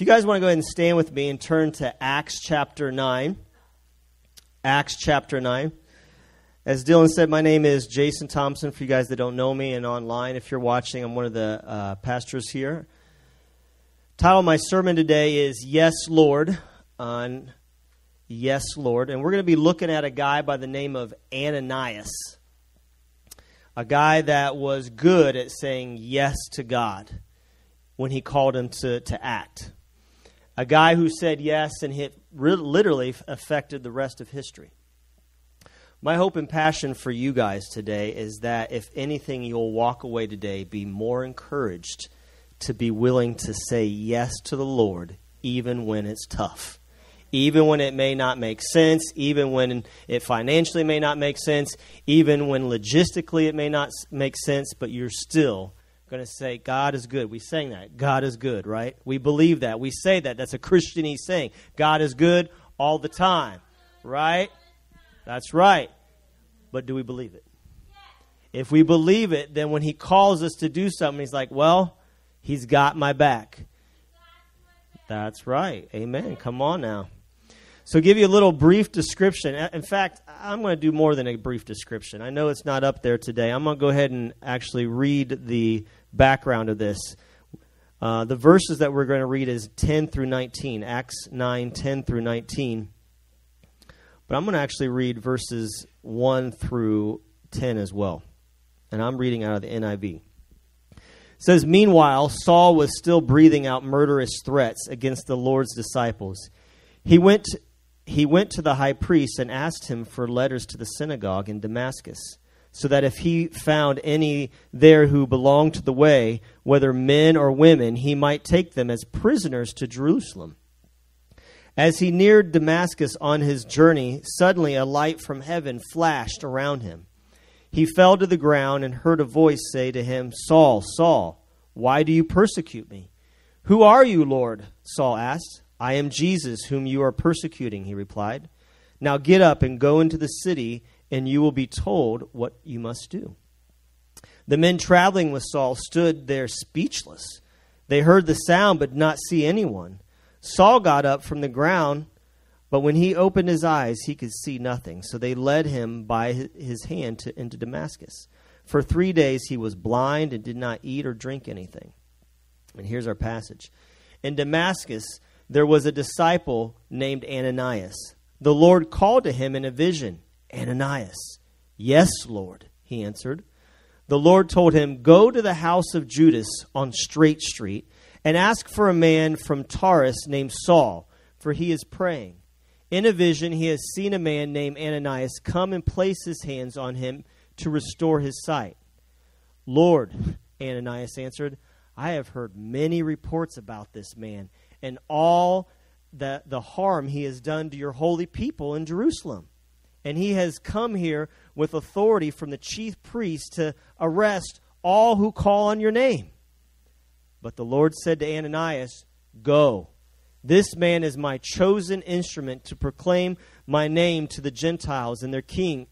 If you guys want to go ahead and stand with me and turn to Acts chapter 9. Acts chapter 9. As Dylan said, my name is Jason Thompson, for you guys that don't know me, and online, if you're watching, I'm one of the pastors here. Title of my sermon today is Yes, Lord, on Yes, Lord. And we're going to be looking at a guy by the name of Ananias, a guy that was good at saying yes to God when he called him to act. A guy who said yes, and it literally affected the rest of history. My hope and passion for you guys today is that, if anything, you'll walk away today be more encouraged to be willing to say yes to the Lord, even when it's tough. Even when it may not make sense, even when it financially may not make sense, even when logistically it may not make sense, but you're still going to say, God is good. We sang that. God is good, right? We believe that. We say that. That's a Christianese saying. God is good all the time, right? That's right. But do we believe it? If we believe it, then when he calls us to do something, he's like, well, he's got my back. That's right. Amen. Come on now. So give you a little brief description. In fact, I'm going to do more than a brief description. I know it's not up there today. I'm going to go ahead and actually read the background of this. The verses that we're going to read is 10 through 19, Acts 9, 10 through 19. But I'm going to actually read verses 1 through 10 as well. And I'm reading out of the NIV. It says, "Meanwhile, Saul was still breathing out murderous threats against the Lord's disciples. He went to the high priest and asked him for letters to the synagogue in Damascus, so that if he found any there who belonged to the way, whether men or women, he might take them as prisoners to Jerusalem. As he neared Damascus on his journey, suddenly a light from heaven flashed around him. He fell to the ground and heard a voice say to him, 'Saul, Saul, why do you persecute me?' 'Who are you, Lord?' Saul asked. 'I am Jesus, whom you are persecuting,' he replied. 'Now get up and go into the city, and you will be told what you must do.' The men traveling with Saul stood there speechless. They heard the sound but did not see anyone. Saul got up from the ground, but when he opened his eyes, he could see nothing. So they led him by his hand into Damascus. For 3 days he was blind and did not eat or drink anything." And here's our passage. "In Damascus there was a disciple named Ananias. The Lord called to him in a vision, 'Ananias.' 'Yes, Lord,' he answered. The Lord told him, 'Go to the house of Judas on Straight Street and ask for a man from Tarsus named Saul, for he is praying. In a vision he has seen a man named Ananias come and place his hands on him to restore his sight.' 'Lord,' Ananias answered, 'I have heard many reports about this man and all the harm he has done to your holy people in Jerusalem. And he has come here with authority from the chief priest to arrest all who call on your name.' But the Lord said to Ananias, 'Go. This man is my chosen instrument to proclaim my name to the Gentiles and their kings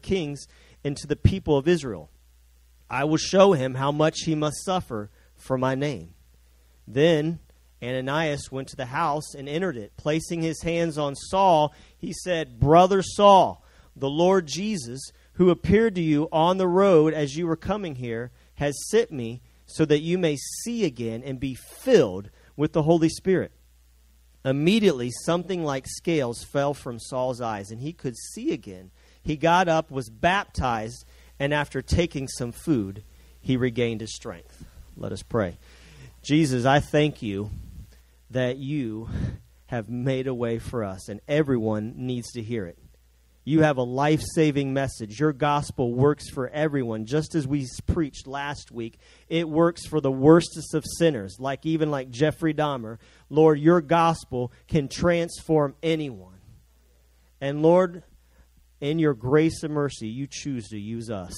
and to the people of Israel. I will show him how much he must suffer for my name.' Then Ananias went to the house and entered it. Placing his hands on Saul, he said, 'Brother Saul, the Lord Jesus, who appeared to you on the road as you were coming here, has sent me so that you may see again and be filled with the Holy Spirit.' Immediately something like scales fell from Saul's eyes, and he could see again. He got up, was baptized, and after taking some food, he regained his strength." Let us pray. Jesus, I thank you that you have made a way for us, and everyone needs to hear it. You have a life-saving message. Your gospel works for everyone. Just as we preached last week, it works for the worstest of sinners, like Jeffrey Dahmer. Lord, your gospel can transform anyone. And Lord, in your grace and mercy, you choose to use us.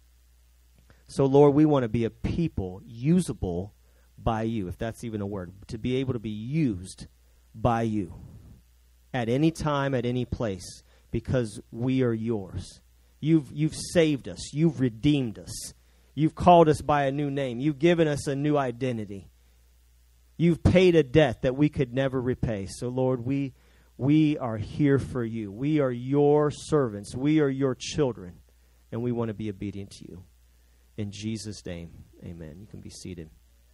So Lord, we want to be a people usable by you, if that's even a word, to be able to be used by you at any time, at any place, because we are yours. You've saved us. You've redeemed us. You've called us by a new name. You've given us a new identity. You've paid a debt that we could never repay. So, Lord, we are here for you. We are your servants. We are your children, and we want to be obedient to you. In Jesus' name, amen. You can be seated.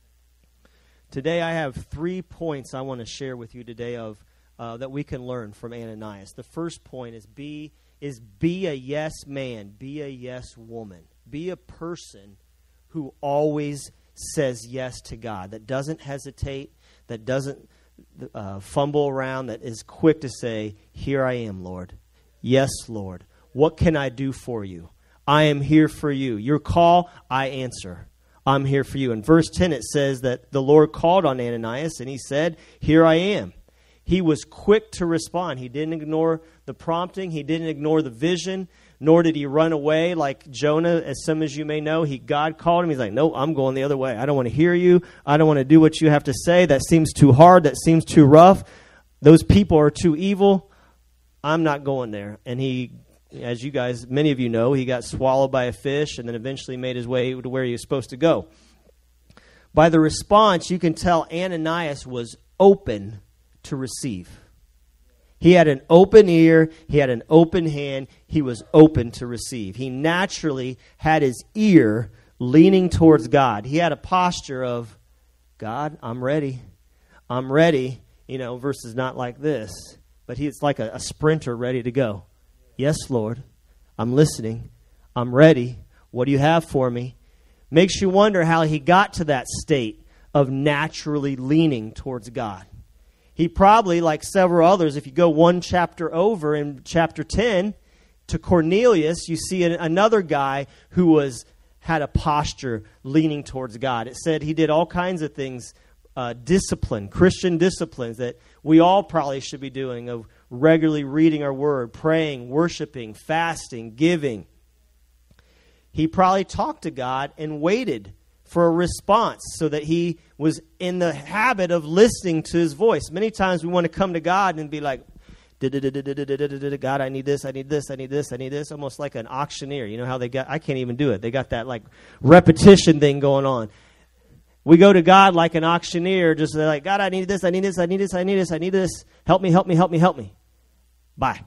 Today I have 3 points I want to share with you today of that we can learn from Ananias. The first point is be a yes man, be a yes woman. Be a person who always says yes to God, that doesn't hesitate, that doesn't fumble around, that is quick to say, here I am, Lord. Yes, Lord. What can I do for you? I am here for you. Your call, I answer. I'm here for you. In verse 10, it says that the Lord called on Ananias, and he said, here I am. He was quick to respond. He didn't ignore the prompting. He didn't ignore the vision, nor did he run away like Jonah, as some of you may know. God called him. He's like, no, I'm going the other way. I don't want to hear you. I don't want to do what you have to say. That seems too hard. That seems too rough. Those people are too evil. I'm not going there. And he, as you guys, many of you know, he got swallowed by a fish and then eventually made his way to where he was supposed to go. By the response, you can tell Ananias was open to receive. He had an open ear. He had an open hand. He was open to receive. He naturally had his ear leaning towards God. He had a posture of, God, I'm ready. I'm ready, versus not like this. But it's like a sprinter ready to go. Yes, Lord, I'm listening. I'm ready. What do you have for me? Makes you wonder how he got to that state of naturally leaning towards God. He probably, like several others, if you go one chapter over in chapter 10 to Cornelius, you see another guy who had a posture leaning towards God. It said he did all kinds of things, Christian disciplines that we all probably should be doing, of regularly reading our word, praying, worshiping, fasting, giving. He probably talked to God and waited for a response so that he was in the habit of listening to his voice. Many times we want to come to God and be like, God, I need this, I need this, I need this, I need this. Almost like an auctioneer. You know how I can't even do it. They got that like repetition thing going on. We go to God like an auctioneer, just like, God, I need this, I need this, I need this, I need this, I need this. Help me, help me, help me, help me. Bye.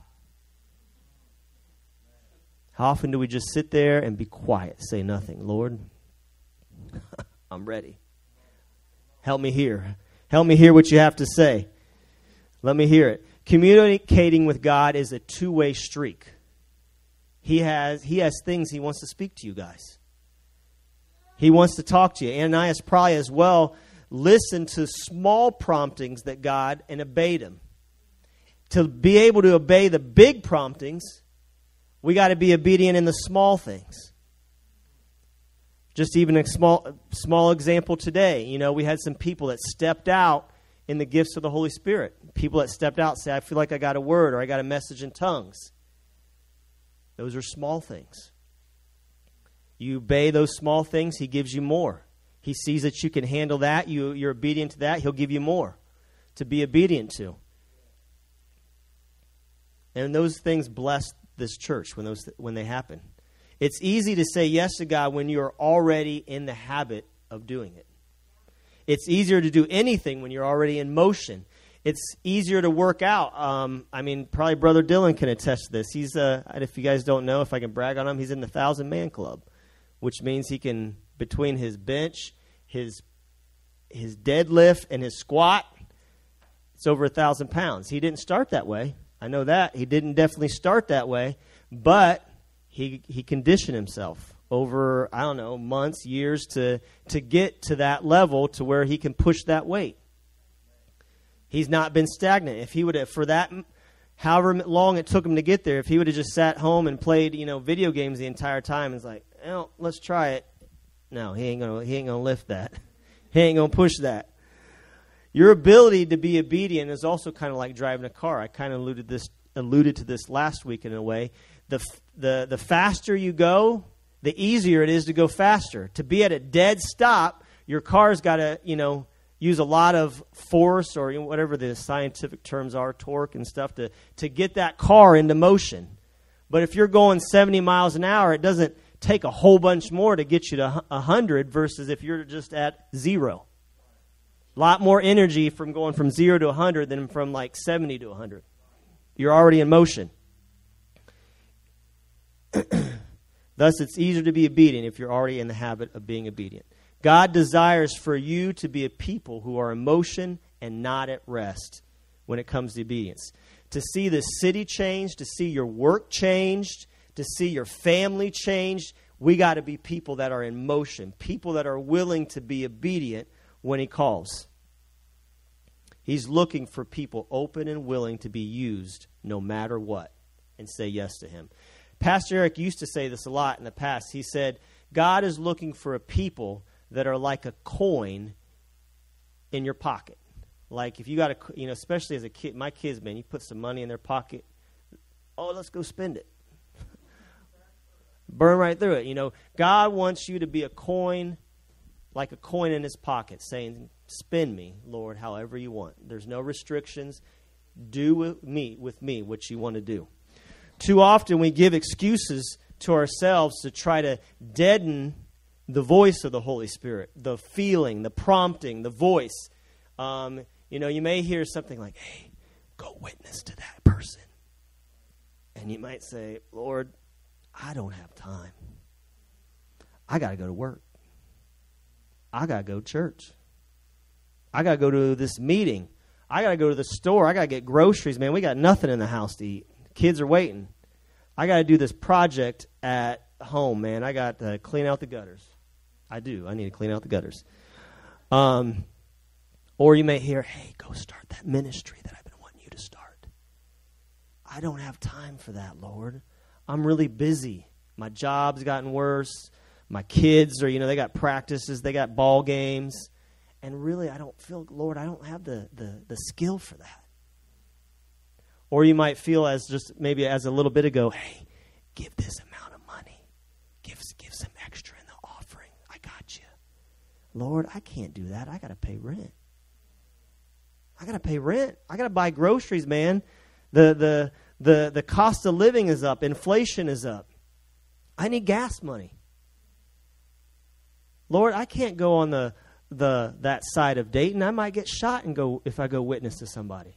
How often do we just sit there and be quiet, say nothing? Lord, I'm ready. Help me hear. Help me hear what you have to say. Let me hear it. Communicating with God is a two-way streak. He has things he wants to speak to you guys. He wants to talk to you. Ananias probably as well listened to small promptings that God and obeyed him. To be able to obey the big promptings, we got to be obedient in the small things. Just even a small example today. We had some people that stepped out in the gifts of the Holy Spirit. People that stepped out say, I feel like I got a word or I got a message in tongues. Those are small things. You obey those small things, he gives you more. He sees that you can handle that. You're obedient to that. He'll give you more to be obedient to. And those things bless this church when they happen. It's easy to say yes to God when you're already in the habit of doing it. It's easier to do anything when you're already in motion. It's easier to work out. Probably Brother Dylan can attest to this. He's, if you guys don't know, if I can brag on him, he's in the 1,000-man club, which means he can, between his bench, his deadlift, and his squat, it's over 1,000 pounds. He didn't start that way. I know that. He didn't definitely start that way, but he conditioned himself over, months, years to get to that level to where he can push that weight. He's not been stagnant. If he would have, for that, however long it took him to get there, if he would have just sat home and played, video games the entire time, it's like, let's try it. No, he ain't gonna lift that. He ain't gonna push that. Your ability to be obedient is also kind of like driving a car. I kind of alluded to this last week in a way. The faster you go, the easier it is to go faster. To be at a dead stop, your car's got to, use a lot of force or whatever the scientific terms are, torque and stuff, to get that car into motion. But if you're going 70 miles an hour, it doesn't take a whole bunch more to get you to 100 versus if you're just at 0. A lot more energy from going from 0 to 100 than from like 70 to 100. You're already in motion. Thus, it's easier to be obedient if you're already in the habit of being obedient. God desires for you to be a people who are in motion and not at rest when it comes to obedience. To see the city changed, to see your work changed, to see your family changed, we got to be people that are in motion, people that are willing to be obedient when he calls. He's looking for people open and willing to be used no matter what and say yes to him. Pastor Eric used to say this a lot in the past. He said, God is looking for a people that are like a coin in your pocket. Like if you got especially as a kid, my kids, man, you put some money in their pocket. Oh, let's go spend it. Burn right through it. God wants you to be a coin, like a coin in his pocket, saying, spend me, Lord, however you want. There's no restrictions. Do with me what you want to do. Too often we give excuses to ourselves to try to deaden the voice of the Holy Spirit, the feeling, the prompting, the voice. You may hear something like, hey, go witness to that person. And you might say, Lord, I don't have time. I got to go to work. I got to go to church. I got to go to this meeting. I got to go to the store. I got to get groceries, man. We got nothing in the house to eat. Kids are waiting. I got to do this project at home, man. I got to clean out the gutters. I do. I need to clean out the gutters. Or you may hear, hey, go start that ministry that I've been wanting you to start. I don't have time for that, Lord. I'm really busy. My job's gotten worse. My kids are, they got practices. They got ball games. And really, I don't feel, Lord, I don't have the skill for that. Or you might feel as a little bit ago, hey, give this amount of money. Give some extra in the offering. I got you. Lord, I can't do that. I got to pay rent. I got to buy groceries, man. The cost of living is up. Inflation is up. I need gas money. Lord, I can't go on that side of Dayton. I might get shot if I go witness to somebody,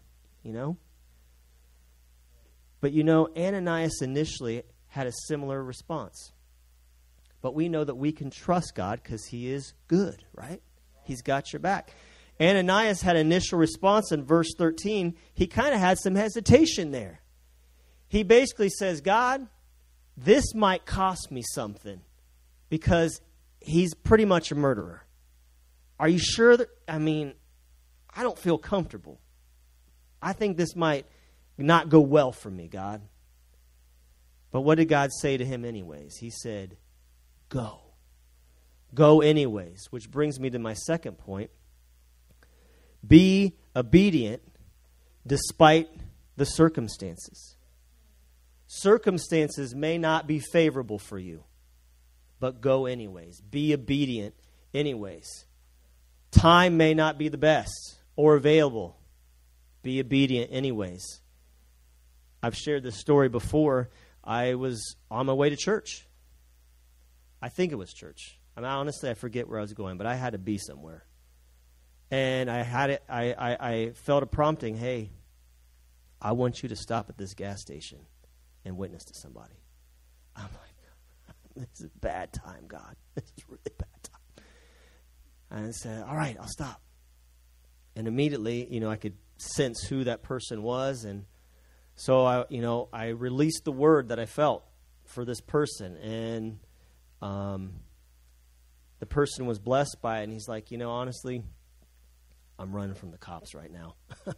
But Ananias initially had a similar response. But we know that we can trust God because he is good, right? He's got your back. Ananias had an initial response in verse 13. He kind of had some hesitation there. He basically says, God, this might cost me something because he's pretty much a murderer. Are you sure I don't feel comfortable. I think this might not go well for me, God. But what did God say to him anyways? He said, go. Go anyways, which brings me to my second point. Be obedient despite the circumstances. Circumstances may not be favorable for you, but go anyways. Be obedient anyways. Time may not be the best or available. Be obedient anyways. I've shared this story before. I was on my way to church. I think it was church. Honestly, I forget where I was going, but I had to be somewhere. And I felt a prompting, hey, I want you to stop at this gas station and witness to somebody. I'm like, this is a bad time, God. This is really bad time. And I said, all right, I'll stop. And immediately, I could sense who that person was. And so, I released the word that I felt for this person. And the person was blessed by it. And he's like, honestly, I'm running from the cops right now.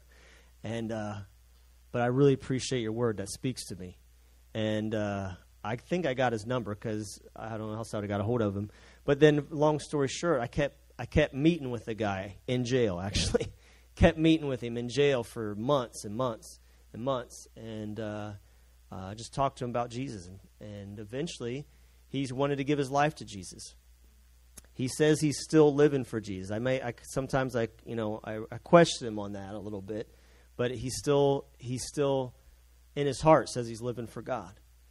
But I really appreciate your word. That speaks to me. And I think I got his number because I don't know how else I got a hold of him. But then, long story short, I kept meeting with the guy in jail, actually. Kept meeting with him in jail for months and months and months. And just talked to him about Jesus. And eventually, he's wanted to give his life to Jesus. He says he's still living for Jesus. Sometimes I question him on that a little bit, but he's still in his heart says he's living for God.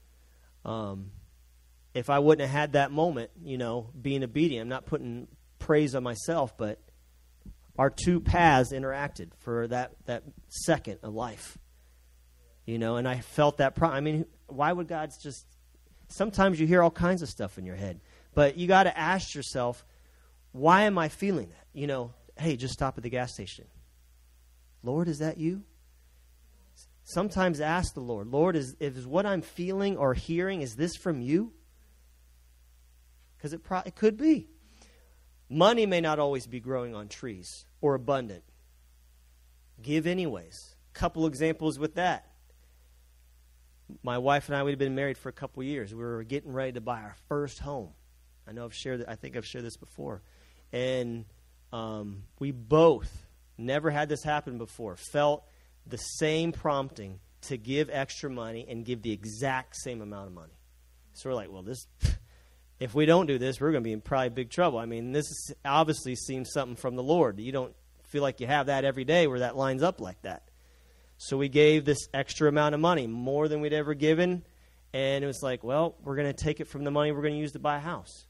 If I wouldn't have had that moment, being obedient, I'm not putting praise on myself, but our two paths interacted for that second of life. You know, and I felt that why would God just... Sometimes you hear all kinds of stuff in your head. But you got to ask yourself, why am I feeling that? You know, hey, just stop at the gas station. Lord, is that you? Sometimes ask the Lord, Lord, is what I'm feeling or hearing, is this from you? Because it could be. Money may not always be growing on trees or abundant. Give anyways. Couple examples with that. My wife and I, we'd been married for a couple years. We were getting ready to buy our first home. I think I've shared this before. And we both, never had this happen before, felt the same prompting to give extra money and give the exact same amount of money. So we're like, well, if we don't do this, we're going to be in probably big trouble. I mean, this obviously seems something from the Lord. You don't feel like you have that every day where that lines up like that. So we gave this extra amount of money, more than we'd ever given. And it was like, well, we're going to take it from the money we're going to use to buy a house.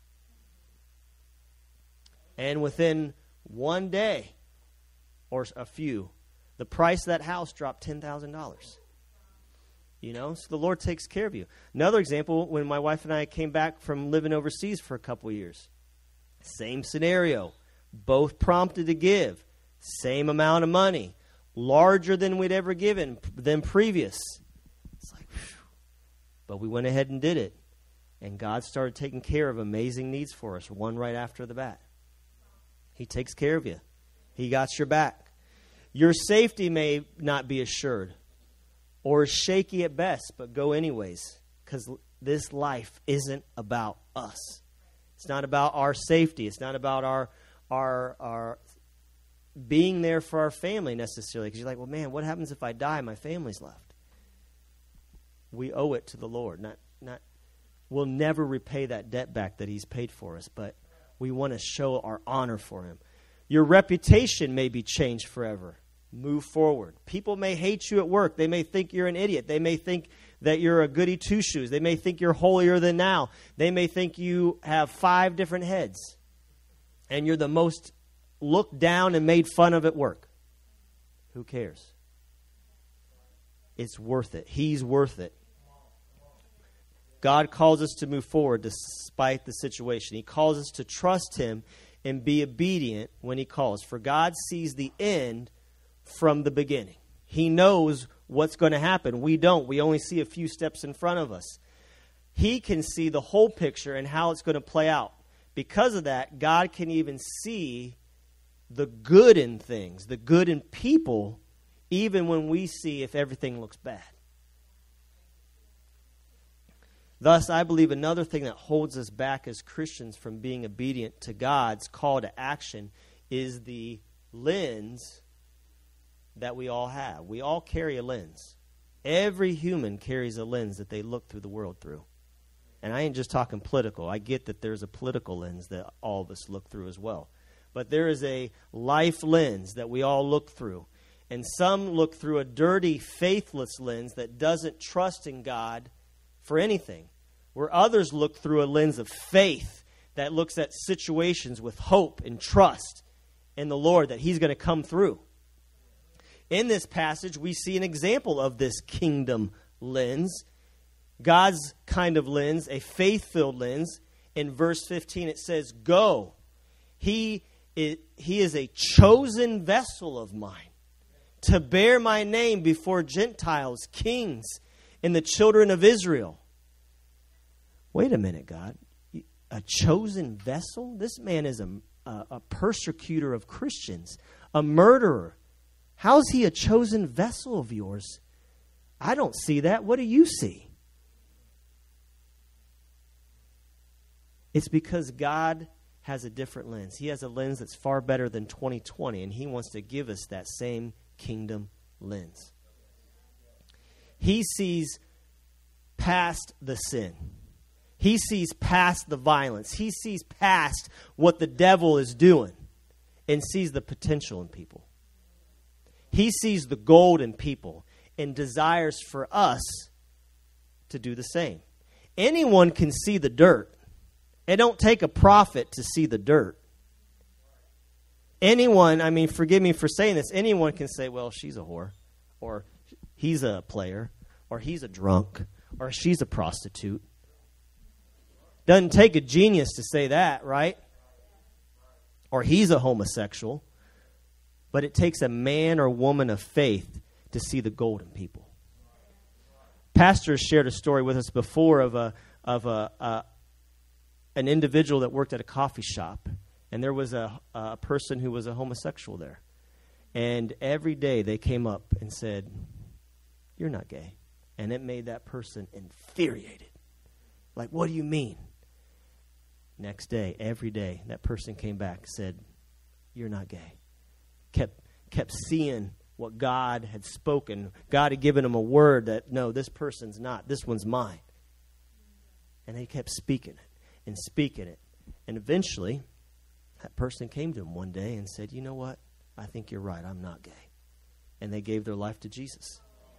And within one day or a few, the price of that house dropped $10,000. You know, so the Lord takes care of you. Another example, when my wife and I came back from living overseas for a couple of years. Same scenario. Both prompted to give. Same amount of money. Larger than we'd ever given than previous. It's like, whew. But we went ahead and did it. And God started taking care of amazing needs for us, one right after the bat. He takes care of you. He got your back. Your safety may not be assured or is shaky at best, but go anyways, because this life isn't about us. It's not about our safety. It's not about our being there for our family necessarily, because you're like, well, man, what happens if I die and my family's left? We owe it to the Lord. We'll never repay that debt back that He's paid for us, but we want to show our honor for Him. Your reputation may be changed forever. Move forward. People may hate you at work. They may think you're an idiot. They may think that you're a goody two-shoes. They may think you're holier than thou. They may think you have 5 different heads and you're the most looked down and made fun of at work. Who cares? It's worth it. He's worth it. God calls us to move forward despite the situation. He calls us to trust Him and be obedient when He calls. For God sees the end from the beginning. He knows what's going to happen. We don't. We only see a few steps in front of us. He can see the whole picture and how it's going to play out. Because of that, God can even see the good in things, the good in people, even when we see if everything looks bad. Thus, I believe another thing that holds us back as Christians from being obedient to God's call to action is the lens that we all have. We all carry a lens. Every human carries a lens that they look through the world through. And I ain't just talking political. I get that there's a political lens that all of us look through as well. But there is a life lens that we all look through. And some look through a dirty, faithless lens that doesn't trust in God for anything. Where others look through a lens of faith that looks at situations with hope and trust in the Lord that He's going to come through. In this passage, we see an example of this kingdom lens. God's kind of lens, a faith-filled lens. In verse 15, it says, go. He is a chosen vessel of mine to bear my name before Gentiles, kings, and the children of Israel. Wait a minute, God. A chosen vessel? This man is a persecutor of Christians, a murderer. How is he a chosen vessel of yours? I don't see that. What do you see? It's because God has a different lens. He has a lens that's far better than 2020, and He wants to give us that same kingdom lens. He sees past the sin. He sees past the violence. He sees past what the devil is doing and sees the potential in people. He sees the gold in people and desires for us to do the same. Anyone can see the dirt. It don't take a prophet to see the dirt. anyone, I mean, forgive me for saying this, anyone can say, well, she's a whore, or he's a player, or he's a drunk, or she's a prostitute. Doesn't take a genius to say that, right? Or he's a homosexual. But it takes a man or woman of faith to see the gold in people. Pastor has shared a story with us before of an individual that worked at a coffee shop. And there was a person who was a homosexual there. And every day they came up and said, "You're not gay." And it made that person infuriated. Like, what do you mean? Next day, every day, that person came back and said, "You're not gay." Kept seeing what God had spoken. God had given him a word that, no, this person's not. This one's mine. And they kept speaking it and speaking it. And eventually, that person came to him one day and said, "You know what? I think you're right. I'm not gay." And they gave their life to Jesus.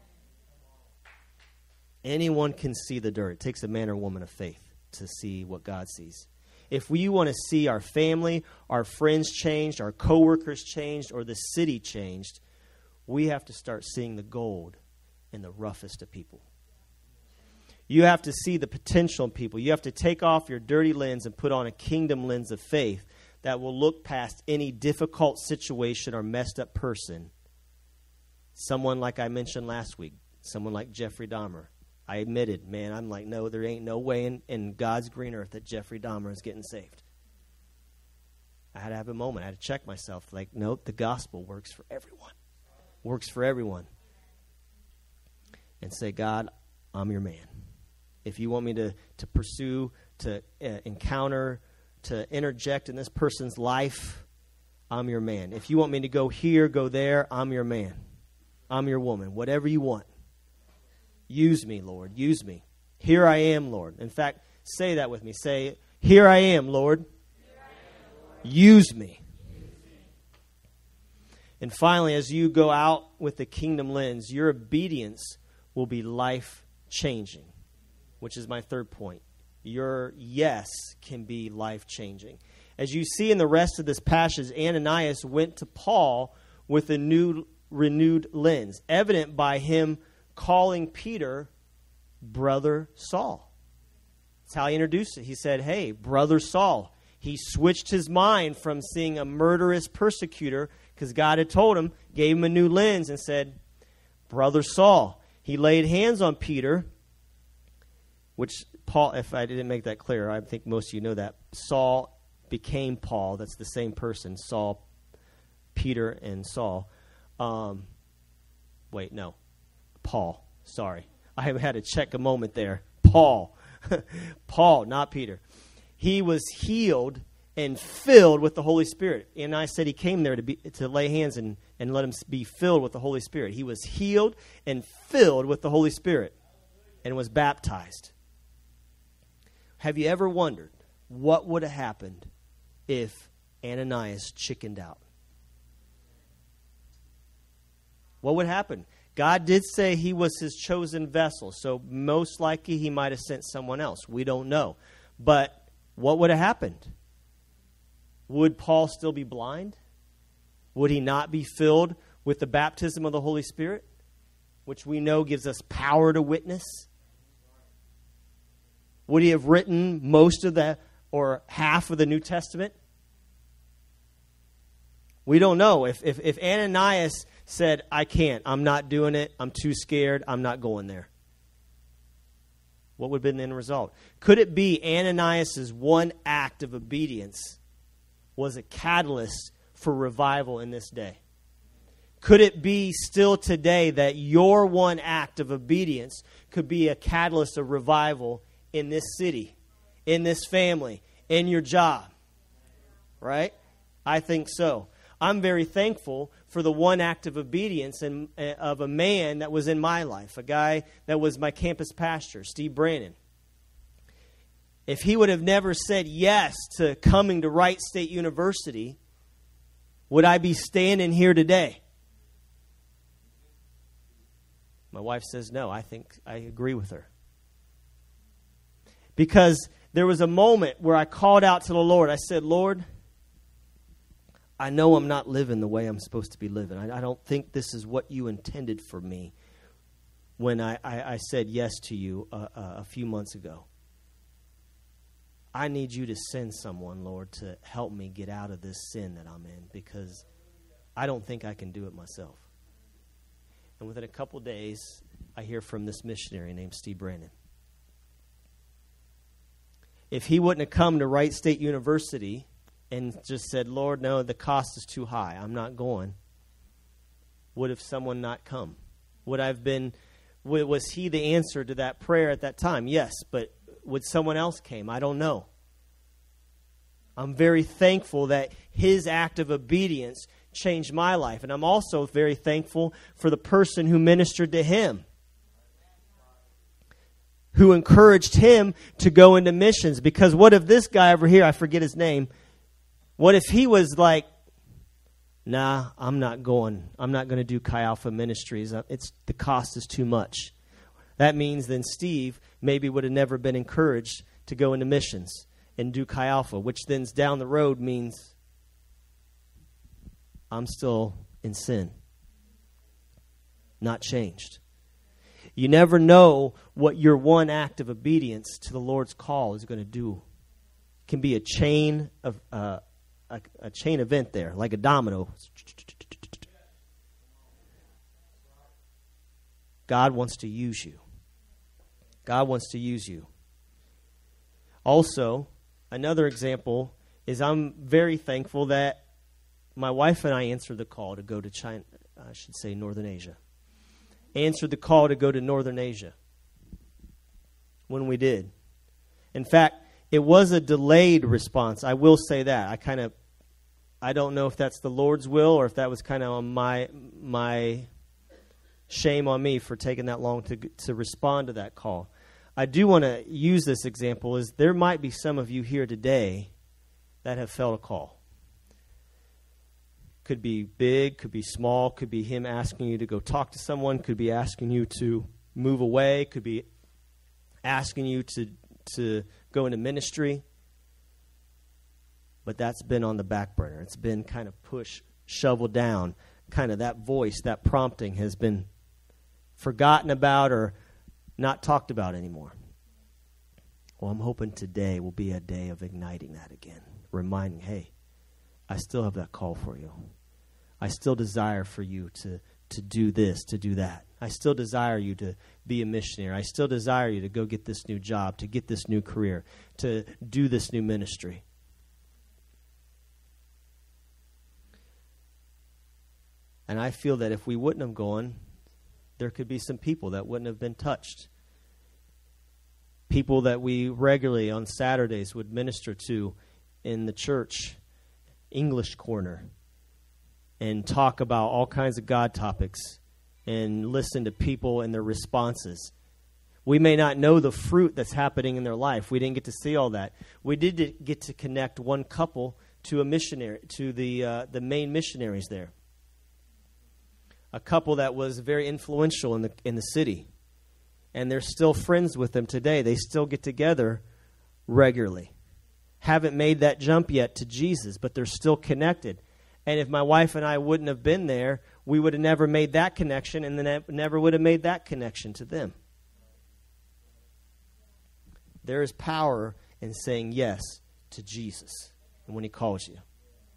Anyone can see the dirt. It takes a man or woman of faith to see what God sees. If we want to see our family, our friends changed, our coworkers changed, or the city changed, we have to start seeing the gold in the roughest of people. You have to see the potential in people. You have to take off your dirty lens and put on a kingdom lens of faith that will look past any difficult situation or messed up person. Someone like I mentioned last week, someone like Jeffrey Dahmer. I admitted, man, I'm like, no, there ain't no way in God's green earth that Jeffrey Dahmer is getting saved. I had to have a moment. I had to check myself. Like, no, the gospel works for everyone. Works for everyone. And say, God, I'm your man. If you want me to pursue, to encounter, to interject in this person's life, I'm your man. If you want me to go here, go there, I'm your man. I'm your woman. Whatever you want. Use me, Lord. Use me. Here I am, Lord. In fact, say that with me. Say, here I am, Lord. Use me. And finally, as you go out with the kingdom lens, your obedience will be life-changing, which is my third point. Your yes can be life-changing. As you see in the rest of this passage, Ananias went to Paul with a new, renewed lens, evident by him calling Peter Brother Saul. That's how he introduced it. He said, "Hey, Brother Saul." He switched his mind from seeing a murderous persecutor, because God had told him, gave him a new lens and said, "Brother Saul." He laid hands on Peter, which Paul, if I didn't make that clear, I think most of you know that. Saul became Paul. That's the same person, Saul, Peter, and Saul. Paul. Sorry. I had to check a moment there. Paul. Paul, not Peter. He was healed and filled with the Holy Spirit. And I said he came there to lay hands and let him be filled with the Holy Spirit. He was healed and filled with the Holy Spirit and was baptized. Have you ever wondered what would have happened if Ananias chickened out? What would happen? God did say he was his chosen vessel, so most likely he might have sent someone else. We don't know. But what would have happened? Would Paul still be blind? Would he not be filled with the baptism of the Holy Spirit, which we know gives us power to witness? Would he have written most of the, or half of the New Testament? We don't know. If Ananias said, "I can't, I'm not doing it, I'm too scared, I'm not going there," what would have been the end result? Could it be Ananias' one act of obedience was a catalyst for revival in this day? Could it be still today that your one act of obedience could be a catalyst of revival in this city, in this family, in your job? Right? I think so. I'm very thankful for the one act of obedience of a man that was in my life, a guy that was my campus pastor, Steve Brannon. If he would have never said yes to coming to Wright State University, would I be standing here today? My wife says no. I think I agree with her. Because there was a moment where I called out to the Lord. I said, "Lord, I know I'm not living the way I'm supposed to be living. I don't think this is what you intended for me when I said yes to you a few months ago. I need you to send someone, Lord, to help me get out of this sin that I'm in, because I don't think I can do it myself. And within a couple days, I hear from this missionary named Steve Brandon. If he wouldn't have come to Wright State University and just said, Lord, no, the cost is too high, I'm not going, would have someone not come? Was he the answer to that prayer at that time? Yes, but would someone else came? I don't know. I'm very thankful that his act of obedience changed my life. And I'm also very thankful for the person who ministered to him, who encouraged him to go into missions. Because what if this guy over here, I forget his name, what if he was like, nah, I'm not going. I'm not going to do Chi Alpha Ministries. The cost is too much. That means then Steve maybe would have never been encouraged to go into missions and do Chi Alpha, which then down the road means I'm still in sin, not changed. You never know what your one act of obedience to the Lord's call is going to do. It can be a chain of a chain event there, like a domino. God wants to use you. God wants to use you. Also, another example is I'm very thankful that my wife and I answered the call to go to China, I should say Northern Asia. Answered the call to go to Northern Asia when we did. In fact, it was a delayed response. I will say that. I don't know if that's the Lord's will or if that was kind of on my shame on me for taking that long to respond to that call. I do want to use this example is there might be some of you here today that have felt a call. Could be big, could be small, could be him asking you to go talk to someone, could be asking you to move away, could be asking you to go into ministry. But that's been on the back burner. It's been kind of pushed, shoveled down. Kind of that voice, that prompting has been forgotten about or not talked about anymore. Well, I'm hoping today will be a day of igniting that again. Reminding, hey, I still have that call for you. I still desire for you to do this, to do that. I still desire you to be a missionary. I still desire you to go get this new job, to get this new career, to do this new ministry. And I feel that if we wouldn't have gone, there could be some people that wouldn't have been touched. People that we regularly on Saturdays would minister to in the church, English corner, and talk about all kinds of God topics and listen to people and their responses. We may not know the fruit that's happening in their life. We didn't get to see all that. We did get to connect one couple to a missionary, to the main missionaries there. A couple that was very influential in the city. And they're still friends with them today. They still get together regularly. Haven't made that jump yet to Jesus, but they're still connected. And if my wife and I wouldn't have been there, we would have never made that connection, and then never would have made that connection to them. There is power in saying yes to Jesus and when he calls you.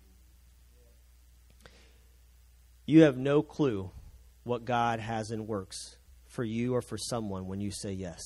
You have no clue what God has in works for you or for someone when you say yes.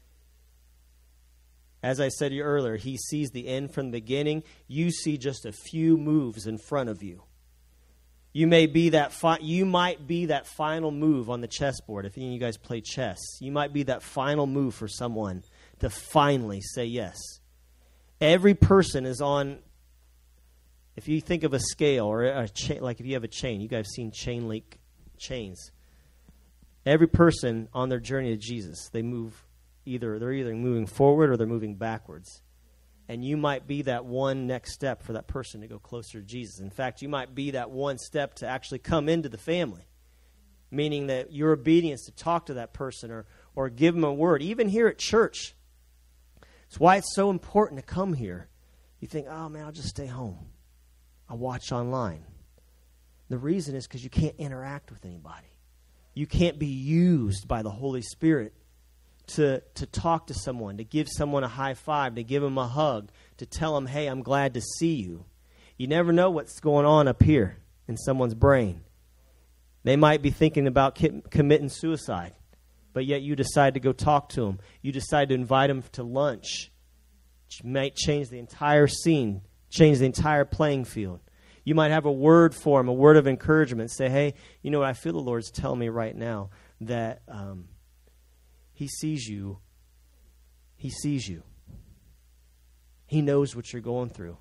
As I said to you earlier, he sees the end from the beginning. You see just a few moves in front of you. You might be that final move on the chessboard. If any of you guys play chess, you might be that final move for someone to finally say yes. Every person is on. If you think of a scale or a chain, like if you have a chain, you guys have seen chain link chains. Every person on their journey to Jesus, they're either moving forward or they're moving backwards. And you might be that one next step for that person to go closer to Jesus. In fact, you might be that one step to actually come into the family, meaning that your obedience to talk to that person or give them a word, even here at church. It's why it's so important to come here. You think, oh man, I'll just stay home. I watch online. The reason is because you can't interact with anybody. You can't be used by the Holy Spirit to talk to someone, to give someone a high five, to give them a hug, to tell them, hey, I'm glad to see you. You never know what's going on up here in someone's brain. They might be thinking about committing suicide, but yet you decide to go talk to them. You decide to invite them to lunch, which might change the entire scene, change the entire playing field. You might have a word for them, a word of encouragement. Say, hey, you know what, I feel the Lord's telling me right now that He sees you. He sees you. He knows what you're going through.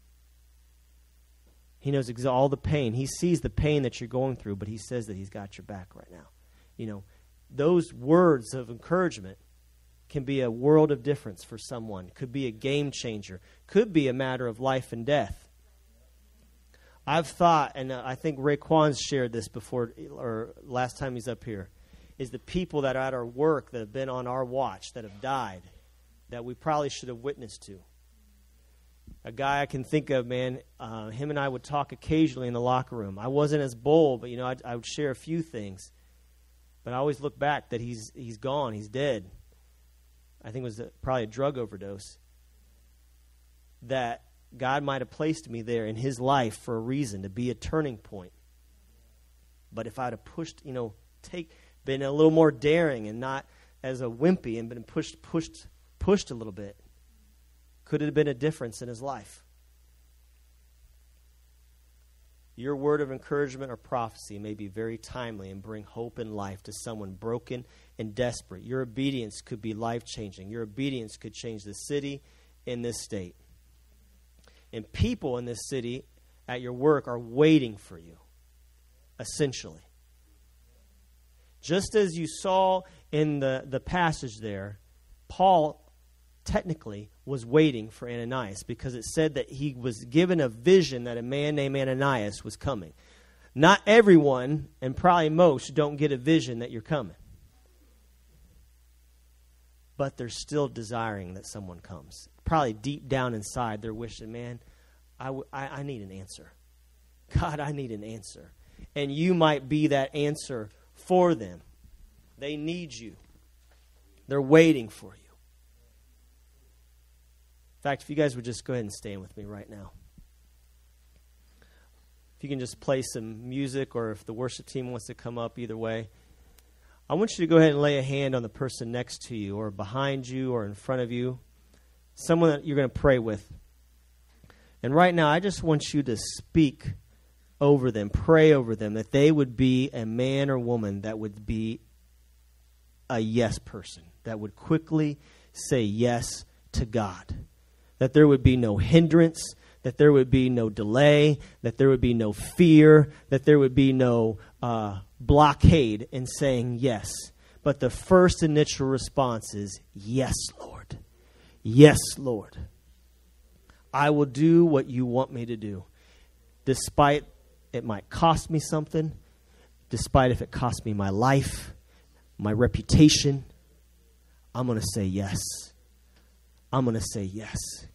He knows all the pain. He sees the pain that you're going through, but He says that He's got your back right now. You know, those words of encouragement can be a world of difference for someone. Could be a game changer. Could be a matter of life and death. I've thought, and I think Raekwon's shared this before, or last time he's up here, is the people that are at our work that have been on our watch, that have died, that we probably should have witnessed to. A guy I can think of, man, him and I would talk occasionally in the locker room. I wasn't as bold, but, you know, I would share a few things. But I always look back that he's gone, he's dead. I think it was probably a drug overdose. That God might have placed me there in his life for a reason, to be a turning point. But if I'd have pushed, you know, been a little more daring and not as a wimpy and been pushed a little bit, could it have been a difference in his life? Your word of encouragement or prophecy may be very timely and bring hope and life to someone broken and desperate. Your obedience could be life-changing. Your obedience could change the city and this state. And people in this city at your work are waiting for you, essentially. Just as you saw in the passage there, Paul technically was waiting for Ananias because it said that he was given a vision that a man named Ananias was coming. Not everyone, and probably most, don't get a vision that you're coming. But they're still desiring that someone comes. Probably deep down inside, they're wishing, man, I need an answer. God, I need an answer. And you might be that answer for them. They need you. They're waiting for you. In fact, if you guys would just go ahead and stand with me right now. If you can just play some music, or if the worship team wants to come up, either way. I want you to go ahead and lay a hand on the person next to you or behind you or in front of you. Someone that you're going to pray with. And right now, I just want you to speak over them, pray over them, that they would be a man or woman that would be a yes person, that would quickly say yes to God. That there would be no hindrance, that there would be no delay, that there would be no fear, that there would be no blockade in saying yes. But the first initial response is, yes, Lord. Yes, Lord. I will do what you want me to do. Despite it might cost me something, despite if it costs me my life, my reputation, I'm going to say yes. I'm going to say yes.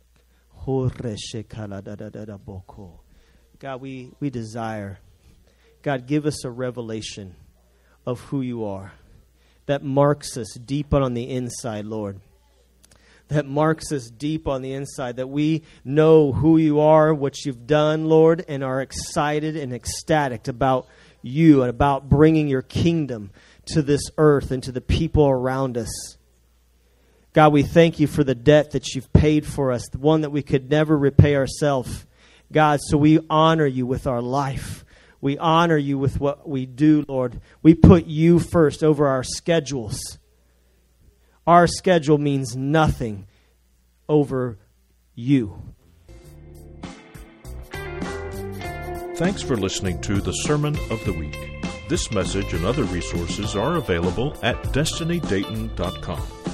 God, we desire. God, give us a revelation of who you are that marks us deep on the inside, Lord. That marks us deep on the inside, that we know who you are, what you've done, Lord, and are excited and ecstatic about you and about bringing your kingdom to this earth and to the people around us. God, we thank you for the debt that you've paid for us, the one that we could never repay ourselves. God, so we honor you with our life. We honor you with what we do, Lord. We put you first over our schedules. Our schedule means nothing over you. Thanks for listening to the Sermon of the Week. This message and other resources are available at destinydayton.com.